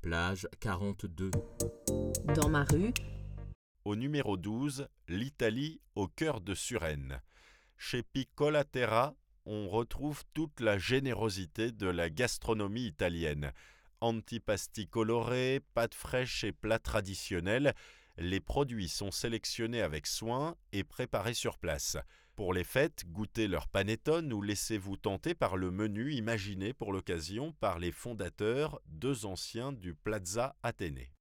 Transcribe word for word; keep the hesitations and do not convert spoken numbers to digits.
Plage quarante-deux. Dans ma rue, Au numéro douze, l'Italie au cœur de Suresnes. Chez Piccola Terra, on retrouve toute la générosité de la gastronomie italienne. Antipasti colorés, pâtes fraîches et plats traditionnels, les produits sont sélectionnés avec soin et préparés sur place. Pour les fêtes, goûtez leur panettone ou laissez-vous tenter par le menu imaginé pour l'occasion par les fondateurs, deux anciens du Plaza Athénée.